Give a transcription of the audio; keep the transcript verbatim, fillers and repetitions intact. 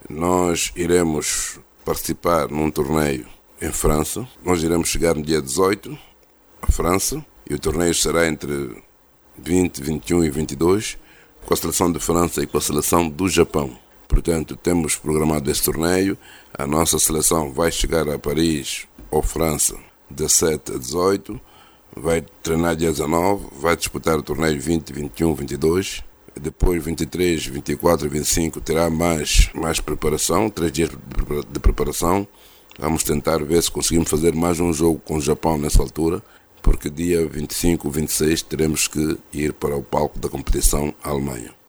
Nós iremos participar num torneio em França. Nós iremos chegar no dia dezoito à França e o torneio será entre vinte, vinte e um e vinte e dois com a seleção de França e com a seleção do Japão. Portanto, temos programado esse torneio. A nossa seleção vai chegar a Paris ou França dezessete a dezoito, vai treinar dia dezanove, vai disputar o torneio vinte, vinte e um, vinte e dois. Depois vinte e três, vinte e quatro e vinte e cinco terá mais, mais preparação, três dias de preparação. Vamos tentar ver se conseguimos fazer mais um jogo com o Japão nessa altura, porque dia vinte e cinco, vinte e seis teremos que ir para o palco da competição à Alemanha.